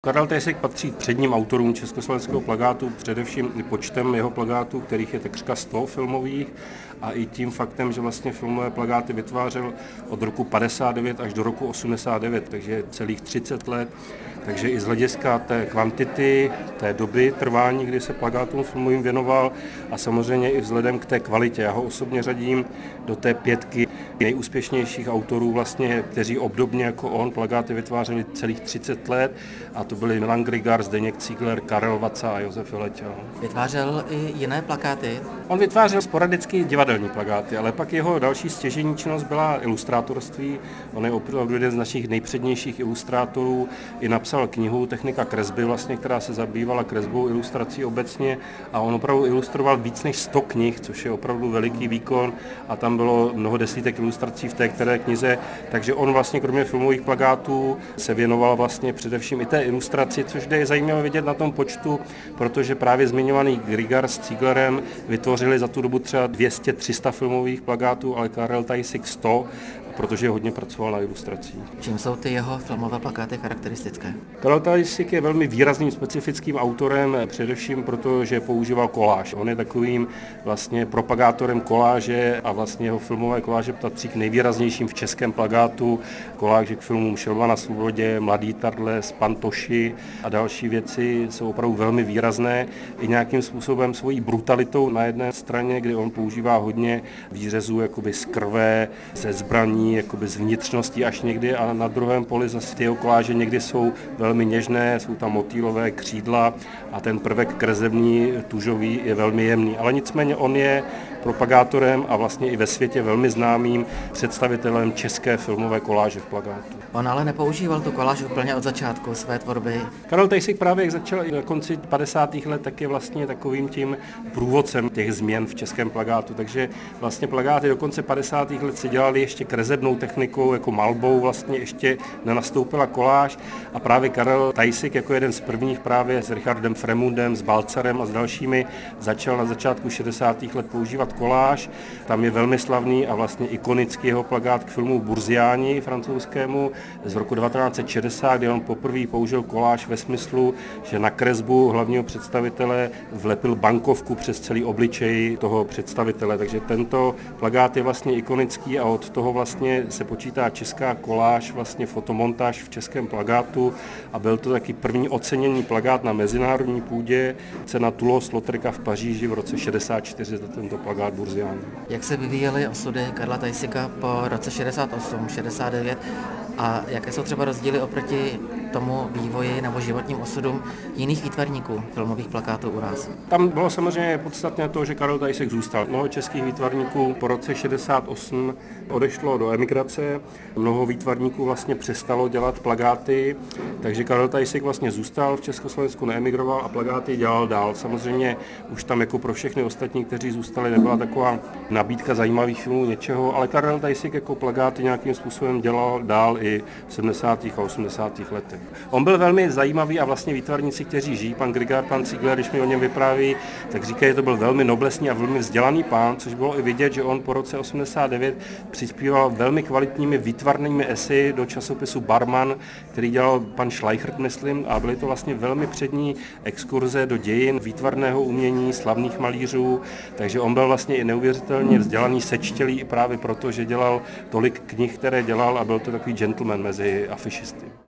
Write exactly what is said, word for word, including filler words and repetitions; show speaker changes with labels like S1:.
S1: Karel Tejsek patří k předním autorům československého plakátu, především i počtem jeho plakátů, kterých je takřka sto filmových, a i tím faktem, že vlastně filmové plakáty vytvářel od roku padesát devět až do roku osmdesát devět, takže celých třicet let. Takže i z hlediska té kvantity, té doby trvání, kdy se plakátům filmovým věnoval, a samozřejmě i vzhledem k té kvalitě. Já ho osobně řadím do té pětky nejúspěšnějších autorů, vlastně, kteří obdobně jako on plakáty vytvářeli celých třicet let, a to byli Milan Grigart, Zdeněk Ziegler, Karel Vaca a Josef Vyletěl.
S2: Vytvářel i jiné plakáty?
S1: On vytvářel sporadicky divadelní plakáty, ale pak jeho další stěžejní činnost byla ilustrátorství. On je opravdu jeden z našich nejpřednějších ilustrátorů. I napsal knihu Technika kresby, vlastně, která se zabývala kresbou, ilustrací obecně, a on opravdu ilustroval víc než sto knih, což je opravdu veliký výkon, a tam bylo mnoho desítek ilustrací v té které knize, takže on vlastně kromě filmových plakátů se věnoval vlastně především i té ilustraci, což je zajímavé vidět na tom počtu, protože právě zmiňovaný Grigart s Zieglerem vytvořili za tu dobu třeba dvě stě tři sta filmových plakátů, ale Karel Tejsek sto, protože hodně pracoval na ilustracích.
S2: Čím jsou ty jeho filmové plakáty charakteristické?
S1: Karel Tejsek je velmi výrazným specifickým autorem, především proto, že používal koláž. On je takovým vlastně propagátorem koláže a vlastně jeho filmové koláže patří k nejvýraznějším v českém plakátu. Koláže k filmům Šelma na svobodě, Mladý Tardles, Pantoši a další věci jsou opravdu velmi výrazné. I nějakým způsobem svojí brutalitou na jedné straně, kdy on používá hodně výřezů jakoby z krve, ze zbraní, jakoby z vnitřnosti až někdy, a na druhém poli zase ty jeho koláže někdy jsou velmi něžné, jsou tam motýlové křídla a ten prvek kresební, tužový je velmi jemný. Ale nicméně on je propagátorem a vlastně i ve světě velmi známým představitelem české filmové koláže v plakátu.
S2: On ale nepoužíval tu koláž úplně od začátku své tvorby.
S1: Karel Tejsek právě, jak začal na konci padesátých let, tak je vlastně takovým tím průvodcem těch změn v českém plakátu. Takže vlastně plakáty do konce padesátých let se dělaly ještě kresebnou technikou, jako malbou, vlastně ještě nenastoupila koláž, a právě Karel Tejsek jako jeden z prvních právě s Richardem Fremundem, s Balcarem a s dalšími začal na začátku šedesátých let používat koláž. Tam je velmi slavný a vlastně ikonický jeho plakát k filmu Burziáni francouzskému z roku devatenáct set šedesát, kdy on poprvé použil koláž ve smyslu, že na kresbu hlavního představitele vlepil bankovku přes celý obličej toho představitele. Takže tento plakát je vlastně ikonický a od toho vlastně se počítá česká koláž, vlastně fotomontáž v českém plakátu, a byl to taky první oceněný plakát na mezinárodní půdě, cena Toulouse-Lautreka v Paříži v roce šedesát čtyři za tento plakát Burziáni.
S2: Jak se vyvíjely osudy Karla Tejseka po roce šedesát osm šedesát devět a jaké jsou třeba rozdíly oproti tomu vývoji nebo životním osudům jiných výtvarníků filmových plakátů u nás?
S1: Tam bylo samozřejmě podstatné to, že Karel Tejsek zůstal. Mnoho českých výtvarníků po roce šedesát osm odešlo do emigrace, mnoho výtvarníků vlastně přestalo dělat plakáty, takže Karel Tejsek vlastně zůstal v Československu, neemigroval a plakáty dělal dál. Samozřejmě už tam jako pro všechny ostatní, kteří zůstali, nebyla taková nabídka zajímavých filmů něčeho, ale Karel Tejsek jako plakáty nějakým způsobem dělal dál i v sedmdesátých a osmdesátých letech. On byl velmi zajímavý a vlastně výtvarníci, kteří žijí, pan Grigart, pan Ziegler, když mi o něm vypráví, tak říkají, že to byl velmi noblesní a velmi vzdělaný pán, což bylo i vidět, že on po roce osmdesát devět přispíval velmi kvalitními výtvarnými esy do časopisu Barman, který dělal pan Schleichert, myslím, a byly to vlastně velmi přední exkurze do dějin výtvarného umění, slavných malířů, takže on byl vlastně i neuvěřitelně vzdělaný, sečtělý i právě proto, že dělal tolik knih, které dělal, a byl to takový gentleman mezi afišisty.